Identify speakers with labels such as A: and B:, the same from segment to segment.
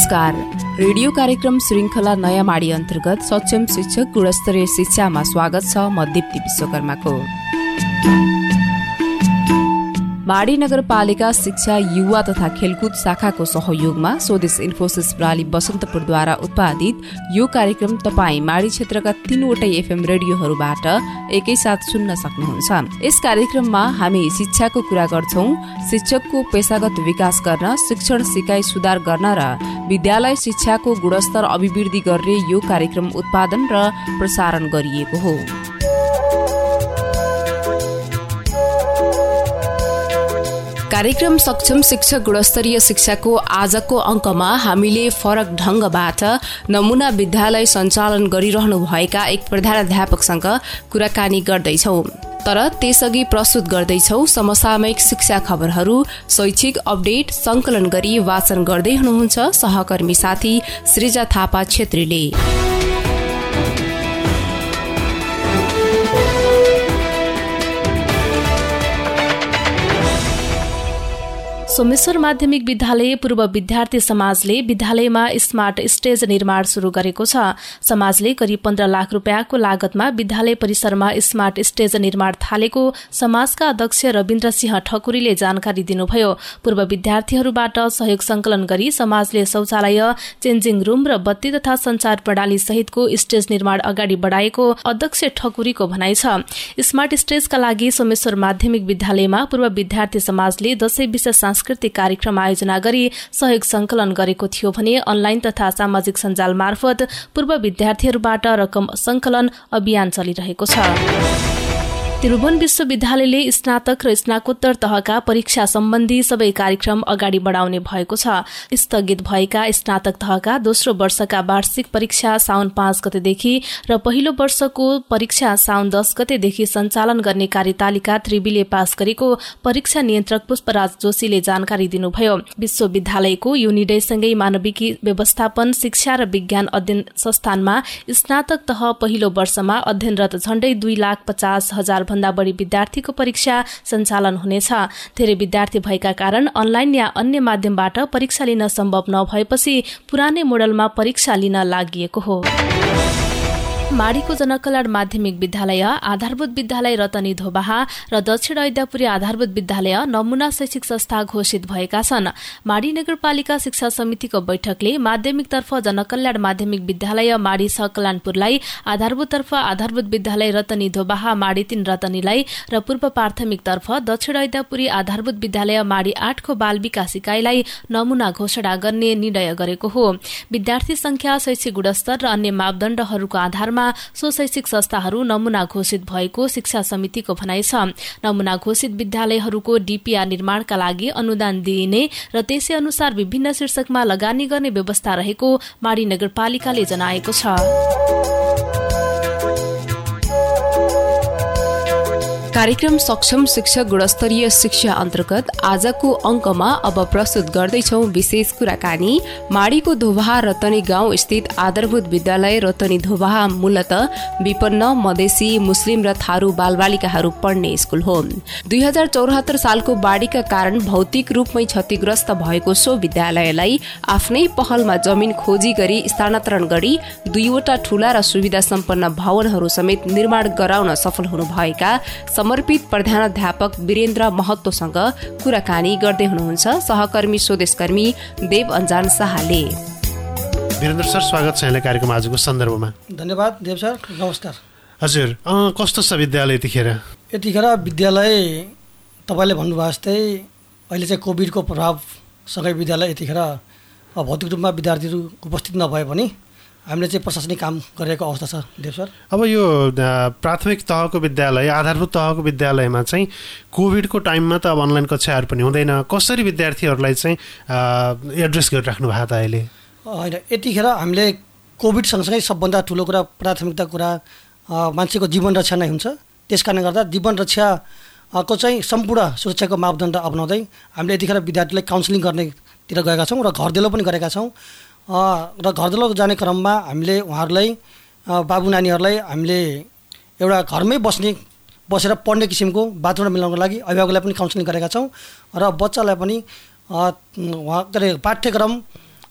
A: नमस्कार। रेडियो कार्यक्रम श्रृंखला नयाँ माडी अन्तर्गत सक्षम शिक्षक गुणस्तरीय शिक्षामा स्वागत छ। म दीप्ति विश्वकर्माको। माडी नगरपालिका शिक्षा युवा तथा खेलकुद शाखाको सहयोगमा स्वदेश इन्फोसिस प्रणाली बसन्तपुरद्वारा उत्पादित यो कार्यक्रम तपाईँ माडी क्षेत्रका 3वटै एफएम रेडियोहरूबाट एकैसाथ सुन्न सक्नुहुन्छ। यस कार्यक्रममा हामी शिक्षाको कुरा गर्छौं। शिक्षकको पेशागत विकास गर्न, शिक्षण सिकाइ सुधार गर्न र विद्यालय शिक्षाको गुणस्तर अभिवृद्धि गर्ने यो कार्यक्रम उत्पादन र प्रसारण गरिएको हो। कार्यक्रम सक्षम शिक्षक गुणस्तरीय शिक्षाको आजको अङ्कमा हामीले फरक ढंगबाट नमुना विद्यालय सञ्चालन गरिरहनु भएका एक प्रधानाध्यापकसँग कुराकानी गर्दैछौं। तर त्यसअघि प्रस्तुत गर्दैछौ समसामयिक शिक्षा खबरहरू शैक्षिक अपडेट संकलन गरी वाचन गर्दै हुनुहुन्छ सहकर्मी साथी सृजा थापा छेत्रीले। सोमेश्वर माध्यमिक विद्यालय पूर्व विद्यार्थी समाजले विद्यालयमा स्मार्ट स्टेज निर्माण शुरू गरेको छ। समाजले करिब 15 लाख रुपियाँको लागतमा विद्यालय परिसरमा स्मार्ट स्टेज निर्माण थालेको समाजका अध्यक्ष रविन्द्र सिंह ठकुरीले जानकारी दिनुभयो। पूर्व विद्यार्थीहरूबाट सहयोग संकलन गरी समाजले शौचालय, चेन्जिङ रूम र बत्ती तथा संचार प्रणाली सहितको स्टेज निर्माण अगाडि बढाएको अध्यक्ष ठकुरीको भनाइ छ। स्मार्ट स्टेजका लागि सोमेश्वर माध्यमिक विद्यालयमा पूर्व विद्यार्थी समाजले 10 विशेष सांस्कृतिक कार्यक्रम आयोजना गरी सहयोग संकलन गरेको थियो भने अनलाइन तथा सामाजिक सञ्जाल मार्फत पूर्व विद्यार्थीहरूबाट रकम संकलन अभियान चलिरहेको छ। त्रिभुवन विश्वविद्यालयले स्नातक र स्नाकोत्तर तहका परीक्षा सम्बन्धी सबै कार्यक्रम अगाडि बढाउने भएको छ। स्थगित भएका स्नातक तहका दोस्रो वर्षका वार्षिक परीक्षा साउन 5 गतेदेखि र पहिलो वर्षको परीक्षा साउन 10 गतेदेखि सञ्चालन गर्ने कार्यतालिका त्रिविले पास गरेको परीक्षा नियन्त्रक पुष्पराज जोशीले जानकारी दिनुभयो। विश्वविद्यालयको यो निर्णयसँगै मानविकी व्यवस्थापन शिक्षा र विज्ञान अध्ययन संस्थानमा स्नातक तह पहिलो वर्षमा अध्ययनरत झण्डै 2,50,000 भन्दा बढी विद्यार्थीको परीक्षा सञ्चालन हुनेछ। धेरै विद्यार्थी भएका कारण अनलाइन या अन्य माध्यमबाट परीक्षा लिन सम्भव नभएपछि पुरानै मोडलमा परीक्षा लिन लागिएको हो। माडीको जनकल्याण माध्यमिक विद्यालय, आधारभूत विद्यालय रतनी धोबाहा र दक्षिण ऐद्यापुरी आधारभूत विद्यालय नमुना शैक्षिक संस्था घोषित भएका छन्। माडी नगरपालिका शिक्षा समितिको बैठकले माध्यमिकतर्फ जनकल्याण माध्यमिक विद्यालय माडी सकल्यानपुरलाई, आधारभूततर्फ आधारभूत विद्यालय रतनी धोबाहा माडी 3 रतनीलाई र पूर्व प्राथमिकतर्फ दक्षिण ऐद्यापुरी आधारभूत विद्यालय माडी 8 को बाल विकास इकाइलाई नमुना घोषणा गर्ने निर्णय गरेको हो। विद्यार्थी संख्या, शैक्षिक गुणस्तर र अन्य मापदण्डहरूको आधारमा सो शैक्षिक संस्थाहरू नमुना घोषित भएको शिक्षा समितिको भनाइ छ। नमुना घोषित विद्यालयहरूको डीपीआर निर्माणका लागि अनुदान दिइने र त्यसै अनुसार विभिन्न शीर्षकमा लगानी गर्ने व्यवस्था रहेको माडी नगरपालिकाले जनाएको छ। कार्यक्रम सक्षम शिक्षक गुणस्तरीय शिक्षा अन्तर्गत आजको अङ्कमा अब प्रस्तुत गर्दैछौ विशेष कुराकानी। माडीको धोबाहा रतनी गाउँ स्थित आधारभूत विद्यालय रतनी धोबाहा मूलतः विपन्न मधेसी, मुस्लिम र थारू बालबालिकाहरू पढ्ने स्कुल हो। 2074 सालको बाढीका कारण भौतिक रूपमै क्षतिग्रस्त भएको सो विद्यालयलाई आफ्नै पहलमा जमिन खोजी गरी स्थानान्तरण गरी 2वटा ठूला र सुविधा सम्पन्न भवनहरू समेत निर्माण गराउन सफल हुनुभएका समर्पित प्रधानाध्यापक वीरेन्द्र महतोसँग कुराकानी गर्दै हुनुहुन्छ सहकर्मी स्वदेशकर्मी देव अन्जान शाहले।
B: वीरेन्द्र सर, स्वागत छ यहाँलाई कार्यक्रम आजको सन्दर्भमा।
C: धन्यवाद देव सर, नमस्कार।
B: हजुर, कस्तो छ विद्यालय यतिखेर?
C: यतिखेर विद्यालय तपाईँले भन्नुभयो जस्तै अहिले चाहिँ कोभिडको प्रभावसँगै विद्यालय यतिखेर भौतिक रूपमा विद्यार्थीहरू उपस्थित नभए पनि हामीले चाहिँ प्रशासनिक काम गरेको अवस्था छ देव सर।
B: अब यो प्राथमिक तहको विद्यालय, आधारभूत तहको विद्यालयमा चाहिँ कोभिडको टाइममा त अब अनलाइन कक्षाहरू पनि हुँदैन, कसरी विद्यार्थीहरूलाई चाहिँ एड्रेस गरिराख्नु भएको त अहिले?
C: होइन, यतिखेर हामीले कोभिड सँगसँगै सबभन्दा ठुलो कुरा प्राथमिकता कुरा मान्छेको जीवन रक्षा नै हुन्छ। त्यस कारणले गर्दा जीवन रक्षाको चाहिँ सम्पूर्ण सुरक्षाको मापदण्ड अपनाउँदै हामीले यतिखेर विद्यार्थीलाई काउन्सिलिङ गर्नेतिर गएका छौँ र घर दैलो पनि गरेका छौँ। र घर दैलो जाने क्रममा हामीले उहाँहरूलाई बाबु नानीहरूलाई हामीले एउटा घरमै बसेर पढ्ने किसिमको वातावरण मिलाउनको लागि अभिभावकलाई पनि काउन्सिलिङ गरेका छौँ र बच्चालाई पनि पाठ्यक्रम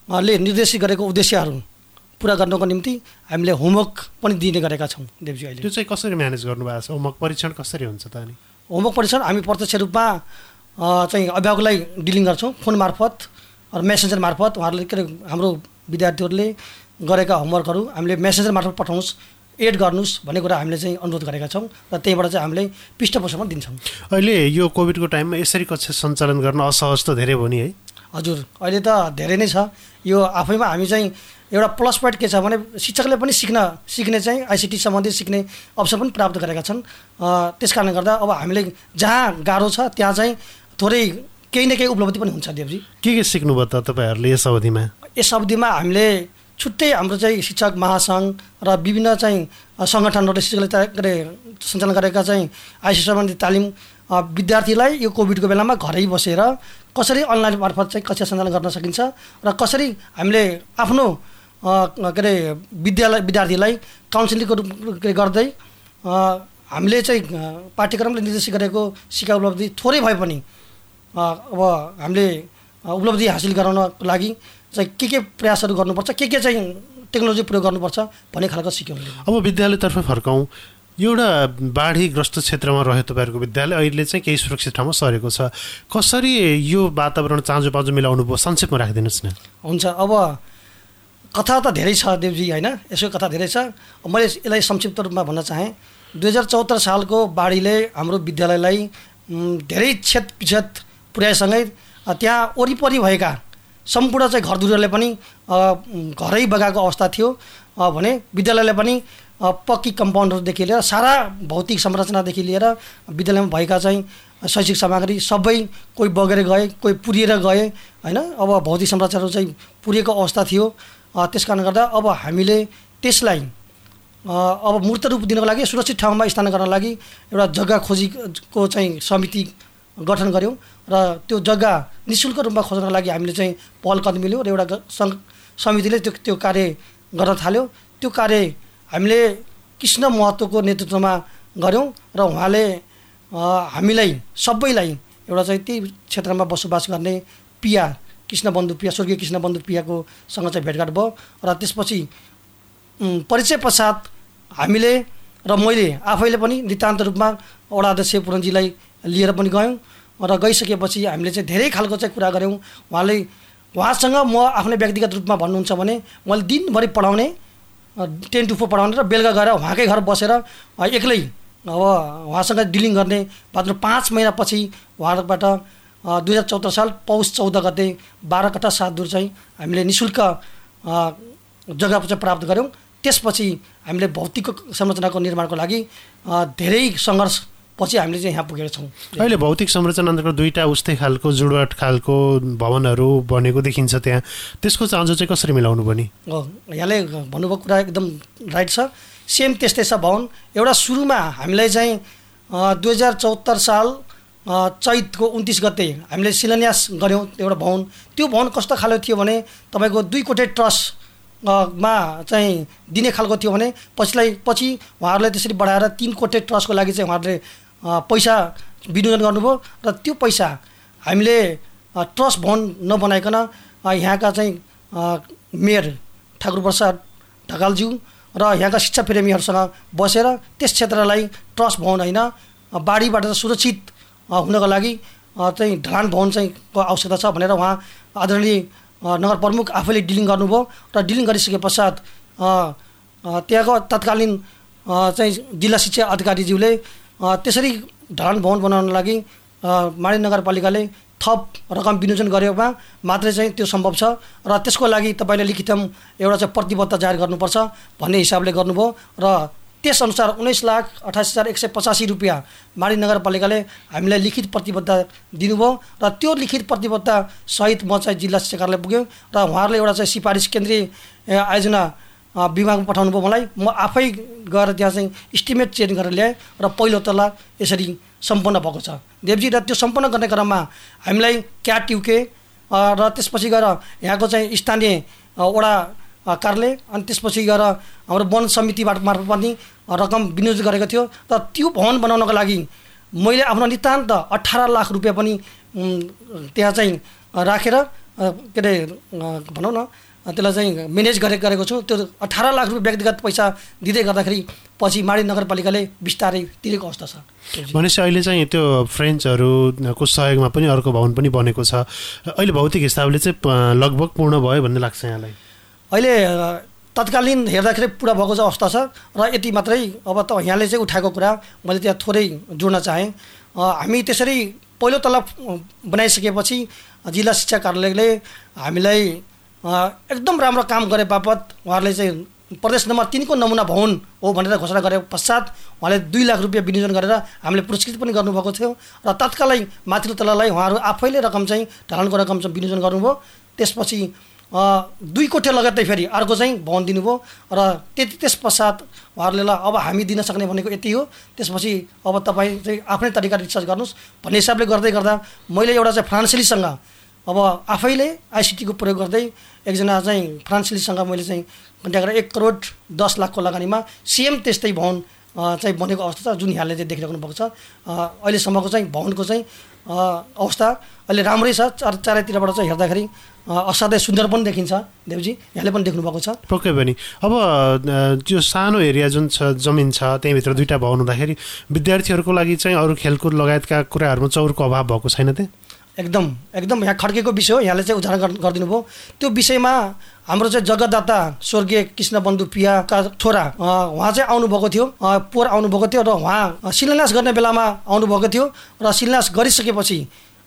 C: ले निर्देशित गरेको उद्देश्यहरू पुरा गर्नको निम्ति हामीले होमवर्क पनि दिने गरेका छौँ देवजी। अहिले
B: त्यो चाहिँ कसरी म्यानेज गर्नुभएको छ? होमवर्क परीक्षण कसरी हुन्छ त? अनि
C: होमवर्क परीक्षण हामी प्रत्यक्ष रूपमा चाहिँ अभिभावकलाई डिलिङ गर्छौँ फोन मार्फत र मेसेन्जर मार्फत। उहाँहरूले के अरे हाम्रो विद्यार्थीहरूले गरेका होमवर्कहरू हामीले मेसेन्जर मार्फत पठाउनुहोस्, एड गर्नुहोस् भन्ने कुरा हामीले चाहिँ अनुरोध गरेका छौँ र त्यहीबाट चाहिँ हामीले पृष्ठपोषण दिन्छौँ।
B: अहिले यो कोभिडको टाइममा यसरी कक्षा सञ्चालन गर्न असहज त धेरै भयो नि है?
C: हजुर, अहिले त धेरै नै छ। यो आफैमा हामी चाहिँ एउटा प्लस पोइन्ट के छ भने शिक्षकले पनि सिक्ने चाहिँ आइसिटी सम्बन्धी सिक्ने अवसर पनि प्राप्त गरेका छन्। त्यस कारणले गर्दा अब हामीले जहाँ गाह्रो छ त्यहाँ चाहिँ थोरै केही न केही उपलब्धि पनि हुन्छ देवजी।
B: के सिक्नुभयो त तपाईँहरूले यस अवधिमा?
C: यस अवधिमा हामीले छुट्टै हाम्रो चाहिँ शिक्षक महासङ्घ र विभिन्न चाहिँ सङ्गठनहरूले शिक्षकले सञ्चालन गरेका चाहिँ आइसिटी सम्बन्धी तालिम विद्यार्थीलाई यो कोभिडको बेलामा घरै बसेर कसरी अनलाइन मार्फत चाहिँ कक्षा सञ्चालन गर्न सकिन्छ र कसरी हामीले आफ्नो के अरे विद्यार्थीलाई काउन्सिलिङको गर्दै हामीले चाहिँ पाठ्यक्रमले निर्देशित गरेको शिक्षा उपलब्धि थोरै भए पनि अब हामीले उपलब्धि हासिल गराउनको लागि चाहिँ के प्रयासहरू गर्नुपर्छ, के चाहिँ टेक्नोलोजी प्रयोग गर्नुपर्छ भन्ने खालको सिक्यौँ।
B: अब विद्यालयतर्फ फर्काउँ। एउटा बाढीग्रस्त क्षेत्रमा रह्यो तपाईँहरूको विद्यालय, अहिले चाहिँ केही सुरक्षित ठाउँमा सरेको छ। कसरी यो वातावरण चाँजो पाँजो मिलाउनु भयो? संक्षेपमा राखिदिनुहोस् न।
C: हुन्छ, अब कथा त धेरै छ देवजी होइन, यसो कथा धेरै छ। मैले यसलाई संक्षिप्त रूपमा भन्न चाहेँ। 2074 सालको बाढीले हाम्रो विद्यालयलाई धेरै क्षत पुर्याएसँगै त्यहाँ वरिपरि भएका सम्पूर्ण चाहिँ घरधुरीहरूले पनि घरै बगाएको अवस्था थियो भने विद्यालयले पनि पक्की कम्पाउन्डहरूदेखि लिएर सारा भौतिक संरचनादेखि लिएर विद्यालयमा भएका चाहिँ शैक्षिक सामग्री सबै कोही बगेर गए, कोही पुरिएर गए होइन। अब भौतिक संरचनाहरू चाहिँ पुरिएको अवस्था थियो। त्यस कारणले गर्दा अब हामीले त्यसलाई अब मूर्त रूप दिनको लागि सुरक्षित ठाउँमा स्थान गर्नको लागि एउटा जग्गा खोजीको चाहिँ समिति गठन गऱ्यौँ र त्यो जग्गा निःशुल्क रूपमा खोज्नको लागि हामीले चाहिँ पहल कदमी लियौँ र एउटा समितिले त्यो कार्य गर्न थाल्यो। त्यो कार्य हामीले कृष्ण महतोको नेतृत्वमा गऱ्यौँ र उहाँले हामीलाई सबैलाई एउटा चाहिँ त्यही क्षेत्रमा बसोबास गर्ने पिया कृष्णबन्धु पिया, स्वर्गीय कृष्णबन्धु पियाको सँग चाहिँ भेटघाट भयो र त्यसपछि परिचय पश्चात हामीले र मैले आफैले पनि नितान्त रूपमा वडा अध्यक्ष पुरनजीलाई लिएर पनि गयौँ र गइसकेपछि हामीले चाहिँ धेरै खालको चाहिँ कुरा गऱ्यौँ। उहाँसँग म आफ्नै व्यक्तिगत रूपमा भन्नुहुन्छ भने मैले दिनभरि पढाउने 10 to 4 पढाउने र बेलुका गएर उहाँकै घर बसेर एक्लै अब उहाँसँग डिलिङ गर्ने। मात्र 5 महिनापछि उहाँबाट 2074 साल पौष 14 गते 12 कट्ठा 7 दूर चाहिँ हामीले निःशुल्क जग्गा चाहिँ प्राप्त गऱ्यौँ। त्यसपछि हामीले भौतिक संरचनाको निर्माणको लागि धेरै सङ्घर्ष पछि हामीले चाहिँ यहाँ पुगेका छौँ।
B: अहिले भौतिक संरचना अन्तर्गत दुईवटा उस्तै खालको जुडवट खालको भवनहरू बनेको देखिन्छ त्यहाँ, त्यसको चाँजो चाहिँ कसरी मिलाउनु भयो नि?
C: यहाँले भन्नुभएको कुरा एकदम राइट छ। सेम त्यस्तै छ भवन। एउटा सुरुमा हामीलाई चाहिँ 2074 साल चैतको 29 गते हामीले शिलान्यास गऱ्यौँ एउटा भवन। त्यो भवन कस्तो खालको थियो भने तपाईँको 2 कोठे ट्रस मा चाहिँ दिने खालको थियो भने पछि उहाँहरूले त्यसरी बढाएर 3 कोठे ट्रसको लागि चाहिँ उहाँहरूले पैसा विनियोजन गर्नुभयो र त्यो पैसा हामीले ट्रस भवन नबनाइकन यहाँका चाहिँ मेयर ठाकुर प्रसाद ढकालज्यू र यहाँका शिक्षा प्रेमीहरूसँग बसेर त्यस क्षेत्रलाई ट्रस भवन होइन बाढीबाट सुरक्षित हुनको लागि चाहिँ ढलान भवन चाहिँ को आवश्यकता छ भनेर उहाँ आदरणीय नगर प्रमुख आफैले डिलिङ गर्नुभयो र डिलिङ गरिसके पश्चात त्यहाँको तत्कालीन चाहिँ जिल्ला शिक्षा अधिकारीज्यूले त्यसरी ढलान भवन बनाउन लागि माडी नगरपालिकाले थप रकम विनियोजन गरेमा मात्रै चाहिँ त्यो सम्भव छ र त्यसको लागि तपाईँले लिखितम एउटा चाहिँ प्रतिबद्धता जाहेर गर्नुपर्छ भन्ने हिसाबले गर्नुभयो र त्यसअनुसार 19,28,185 रुपियाँ माडी नगरपालिकाले हामीलाई लिखित प्रतिबद्धता दिनुभयो र त्यो लिखित प्रतिबद्धता सहित म चाहिँ जिल्ला शिक्षा कार्यालय पुग्यो र उहाँहरूले एउटा चाहिँ सिफारिस केन्द्रीय आयोजना विभागमा पठाउनु भयो मलाई। म आफै गएर त्यहाँ चाहिँ इस्टिमेट चेन्ज गरेर ल्याएँ र पहिलो तल्ला यसरी सम्पन्न भएको छ देवजी। र त्यो सम्पन्न गर्ने क्रममा हामीलाई क्याट युके र त्यसपछि गएर यहाँको चाहिँ स्थानीय वडा कार्यालय अनि त्यसपछि गएर हाम्रो वन समितिबाट मार्फत पनि रकम विनियोजन गरेको थियो र त्यो भवन बनाउनको लागि मैले आफ्नो नितान्त 18 लाख रुपियाँ पनि त्यहाँ चाहिँ राखेर के अरे भनौँ न त्यसलाई चाहिँ म्यानेज गरेको छु। त्यो 18 लाख रुपियाँ व्यक्तिगत पैसा दिँदै गर्दाखेरि पछि माडी नगरपालिकाले बिस्तारै तिरेको अवस्था छ।
B: भनेपछि अहिले चाहिँ त्यो फ्रेन्चहरूको सहयोगमा पनि अर्को भवन पनि बनेको छ। अहिले भौतिक हिसाबले चाहिँ लगभग पूर्ण भयो भन्ने लाग्छ यहाँलाई?
C: अहिले तत्कालीन हेर्दाखेरि पुरा भएको चाहिँ अवस्था छ र यति मात्रै। अब त यहाँले चाहिँ उठाएको कुरा मैले त्यहाँ थोरै जोड्न चाहेँ। हामी त्यसरी पहिलो तला बनाइसकेपछि जिल्ला शिक्षा कार्यालयले हामीलाई एकदम राम्रो काम गरे बापत उहाँहरूले चाहिँ प्रदेश नम्बर 3 को नमुना भवन हो भनेर घोषणा गरे पश्चात उहाँले 2 लाख रुपियाँ विनियोजन गरेर हामीले पुरस्कृत पनि गर्नुभएको थियो र तत्कालै माथिल्लो तलालाई उहाँहरू आफैले रकम चाहिँ ढालनको रकम चाहिँ विनियोजन गर्नुभयो। त्यसपछि 2 कोठे लगत्तै फेरि अर्को चाहिँ भवन दिनुभयो र त्यस पश्चात उहाँहरूले ल अब हामी दिन सक्ने भनेको यति हो, त्यसपछि अब तपाईँ चाहिँ आफ्नै तरिकाले रिसर्च गर्नुहोस् भन्ने हिसाबले गर्दै गर्दा मैले एउटा चाहिँ फ्रान्सेलीसँग अब आफैले आइसिटीको प्रयोग गर्दै एकजना चाहिँ फ्रान्सेलीसँग मैले चाहिँ कन्ट्याक्ट गरेर 1 करोड 10 लाखको लगानीमा सेम त्यस्तै भवन चाहिँ बनेको अवस्था छ जुन यहाँले चाहिँ देखिराख्नु भएको छ। अहिलेसम्मको चाहिँ भवनको चाहिँ अवस्था अहिले राम्रै छ। चारैतिरबाट चाहिँ हेर्दाखेरि असाध्यै सुन्दर पनि देखिन्छ। देवजी यहाँले पनि देख्नु भएको छ।
B: पक्कै पनि। अब त्यो सानो एरिया जुन छ जमिन छ त्यहीँभित्र 2टा भवन हुँदाखेरि विद्यार्थीहरूको लागि चाहिँ अरू खेलकुद लगायतका कुराहरूमा चौरको अभाव भएको छैन त? एकदम यहाँ खड्केको विषय हो। यहाँले चाहिँ उदाहरण गरिदिनु भयो। त्यो विषयमा हाम्रो चाहिँ जगतदाता स्वर्गीय कृष्णबन्धु पियाका छोरा उहाँ चाहिँ आउनुभएको थियो, पोहोर आउनुभएको थियो र उहाँ शिलान्यास गर्ने बेलामा आउनुभएको थियो र शिलान्यास गरिसकेपछि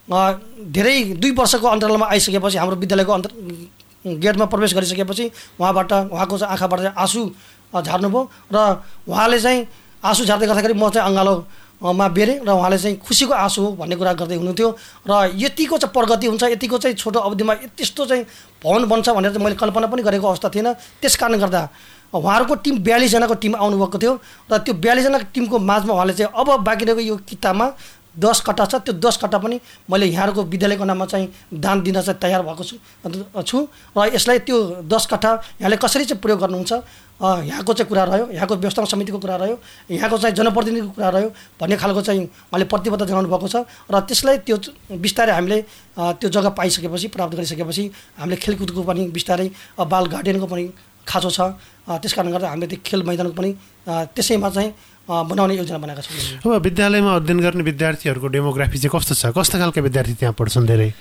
B: धेरै 2 वर्षको अन्तरालमा आइसकेपछि हाम्रो विद्यालयको गेटमा प्रवेश गरिसकेपछि उहाँको चाहिँ आँखाबाट चाहिँ आँसु झार्नुभयो र उहाँले चाहिँ आँसु झार्दै गर्दाखेरि म चाहिँ अङ्गालोमा बेरेँ र उहाँले चाहिँ खुसीको आँसु हो भन्ने कुरा गर्दै हुनुहुन्थ्यो र यतिको चाहिँ प्रगति हुन्छ, यतिको चाहिँ छोटो अवधिमा त्यस्तो चाहिँ भवन बन्छ भनेर चाहिँ मैले कल्पना पनि गरेको अवस्था थिएन। त्यस कारणले गर्दा उहाँहरूको टिम 42 जनाको टिम आउनुभएको थियो र त्यो 42 जनाको टिमको माझमा उहाँले चाहिँ अब बाँकी रहेको यो किताबमा 10 कट्टा छ, त्यो 10 कट्टा पनि मैले यहाँहरूको विद्यालयको नाममा चाहिँ दान दिन चाहिँ तयार भएको छु र यसलाई त्यो 10 कट्टा यहाँले कसरी चाहिँ प्रयोग गर्नुहुन्छ यहाँको चाहिँ कुरा रह्यो, यहाँको व्यवस्थापन समितिको कुरा रह्यो, यहाँको चाहिँ जनप्रतिनिधिको कुरा रह्यो भन्ने खालको चाहिँ उहाँले प्रतिबद्धता जनाउनु भएको छ र त्यसलाई त्यो बिस्तारै हामीले त्यो जग्गा पाइसकेपछि प्राप्त गरिसकेपछि हामीले खेलकुदको पनि बिस्तारै बाल गार्डनको पनि खाँचो छ। त्यस कारणले गर्दा हामीले त्यो खेल मैदानको पनि त्यसैमा चाहिँ बनाउने योजना बनाएका छौँ। अब विद्यालयमा अध्ययन गर्ने विद्यार्थीहरूको डेमोग्राफी चाहिँ कस्तो छ? कस्ता खालका विद्यार्थी त्यहाँ पढ्छन्? धेरै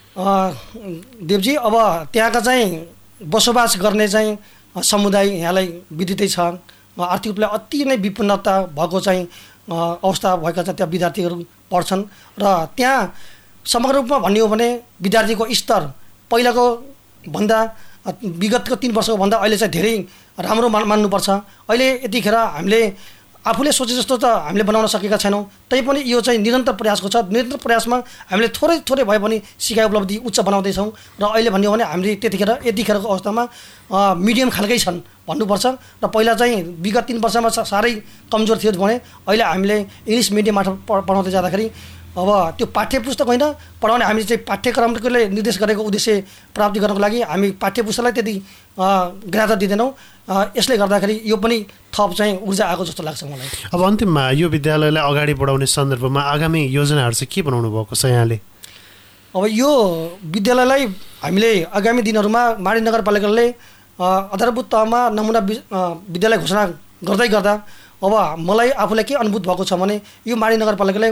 C: देवजी अब त्यहाँका चाहिँ बसोबास गर्ने चाहिँ समुदाय यहाँलाई विदितै छ। आर्थिक रूपले अति नै विपन्नता भएको चाहिँ अवस्था भएका चाहिँ त्यहाँ विद्यार्थीहरू पढ्छन् र त्यहाँ समग्र रूपमा भन्ने हो भने विद्यार्थीको स्तर पहिलाको भन्दा विगतको 3 वर्षको भन्दा अहिले चाहिँ धेरै राम्रो मान्नुपर्छ। अहिले यतिखेर हामीले आफूले सोचे जस्तो त हामीले बनाउन सकेका छैनौँ, तैपनि यो चाहिँ निरन्तर प्रयासको छ। निरन्तर प्रयासमा हामीले थोरै भए पनि सिकाइ उपलब्धि उच्च बनाउँदैछौँ र अहिले भन्ने हो भने हामीले यतिखेरको अवस्थामा मिडियम खालकै छन् भन्नुपर्छ। र पहिला चाहिँ विगत 3 वर्षमा साह्रै कमजोर थियो भने अहिले हामीले इङ्ग्लिस मिडियमबाट पढाउँदै जाँदाखेरि अब त्यो पाठ्य पुस्तक होइन पढाउने, हामीले चाहिँ पाठ्यक्रमले निर्देश गरेको उद्देश्य प्राप्ति गर्नको लागि हामी पाठ्य पुस्तकलाई त्यति ग्राह्यता दिँदैनौँ। यसले गर्दाखेरि यो पनि थप चाहिँ ऊर्जा आएको जस्तो लाग्छ मलाई।
B: अब अन्तिममा यो विद्यालयलाई अगाडि बढाउने सन्दर्भमा आगामी योजनाहरू चाहिँ के बनाउनु भएको छ यहाँले?
C: अब यो विद्यालयलाई हामीले आगामी दिनहरूमा माडी नगरपालिकाले आधारभूत तहमा नमुना विद्यालय घोषणा गर्दै गर्दा अब मलाई आफूलाई के अनुभूत भएको छ भने यो माडी नगरपालिकाले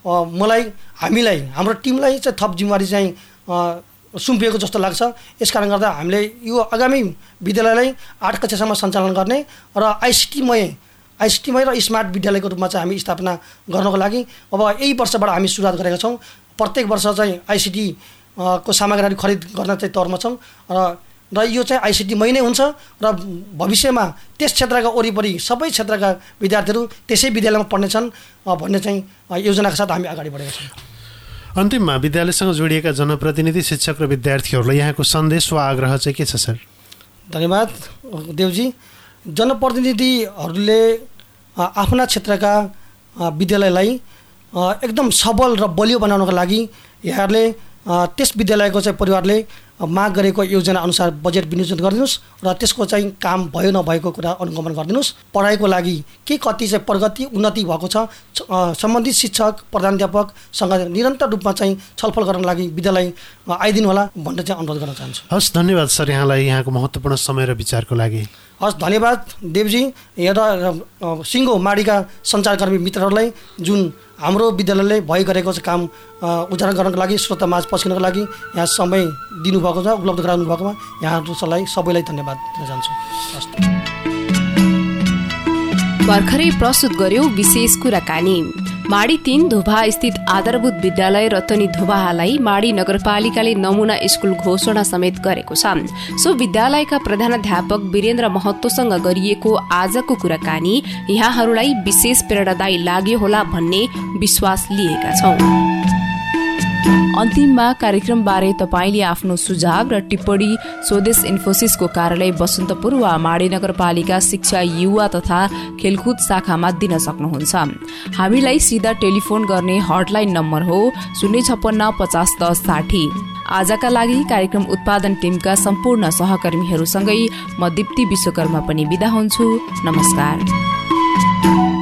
C: हामीलाई हाम्रो टिमलाई चाहिँ थप जिम्मेवारी चाहिँ सुम्पिएको जस्तो लाग्छ। यसकारण गर्दा हामीले यो आगामी विद्यालयलाई 8 कक्षासम्म सञ्चालन गर्ने र आइसिटीमय र स्मार्ट विद्यालयको रूपमा चाहिँ हामी स्थापना गर्नको लागि अब यही वर्षबाट हामी सुरुवात गरेका छौँ। प्रत्येक वर्ष चाहिँ आइसिटी को सामग्रीहरू खरिद गर्न चाहिँ तौरमा छौँ र यो चाहिँ आइसिटीमै नै हुन्छ र भविष्यमा त्यस क्षेत्रका वरिपरि सबै क्षेत्रका विद्यार्थीहरू त्यसै विद्यालयमा पढ्नेछन् भन्ने चाहिँ योजनाका साथ हामी अगाडि बढेका छौँ।
B: अन्तिममा विद्यालयसँग जोडिएका जनप्रतिनिधि, शिक्षक र विद्यार्थीहरूलाई यहाँको सन्देश वा आग्रह चाहिँ के छ सर?
C: धन्यवाद देवजी। जनप्रतिनिधिहरूले आफ्ना क्षेत्रका विद्यालयलाई एकदम सबल र बलियो बनाउनको लागि यहाँहरूले त्यस विद्यालयको चाहिँ परिवारले माग गरेको योजना अनुसार बजेट विनियोजन गरिदिनुहोस् र त्यसको चाहिँ काम भयो नभएको कुरा अनुगमन गरिदिनुहोस्। पढाइको लागि के कति चाहिँ प्रगति उन्नति भएको छ सम्बन्धित शिक्षक प्रधानाध्यापकसँग निरन्तर रूपमा चाहिँ छलफल गर्न लागि विद्यालय आइदिनु होला भनेर चाहिँ अनुरोध गर्न चाहन्छु।
B: हस्, धन्यवाद सर यहाँलाई यहाँको महत्त्वपूर्ण समय र विचारको लागि।
C: हस्, धन्यवाद देवजी र सिङ्गो माडीका सञ्चारकर्मी मित्रहरूलाई जुन हाम्रो विद्यालयले भइगरेको काम उजागर गर्नको लागि श्रोतामाझ पस्किनको लागि यहाँ समय दिनुभएको छ, उपलब्ध गराउनु भएकोमा यहाँहरूलाई सबैलाई धन्यवाद दिन चाहन्छु।
D: भर्खरै प्रस्तुत गर्यो विशेष कुराकानी। माडी 3 धुबा स्थित आधारभूत विद्यालय रतनी धुबालाई माडी नगरपालिकाले नमुना स्कुल घोषणा समेत गरेको छ। सो विद्यालयका प्रधानाध्यापक वीरेन्द्र महतोसँग गरिएको आजको कुराकानी यहाँहरूलाई विशेष प्रेरणादायी लाग्यो होला भन्ने विश्वास लिएका छौं। अन्तिममा कार्यक्रमबारे तपाईले आफ्नो सुझाव र टिप्पणी स्वदेश इन्फोसिसको कार्यालय बसन्तपुर वा माडी नगरपालिका शिक्षा युवा तथा खेलकुद शाखामा दिन सक्नुहुन्छ। हामीलाई सिधा टेलिफोन गर्ने हटलाइन नम्बर हो 056 50 10 60। आजका लागि कार्यक्रम उत्पादन टिमका सम्पूर्ण सहकर्मीहरूसँगै म दीप्ति विश्वकर्मा पनि बिदा हुन्छु। नमस्कार।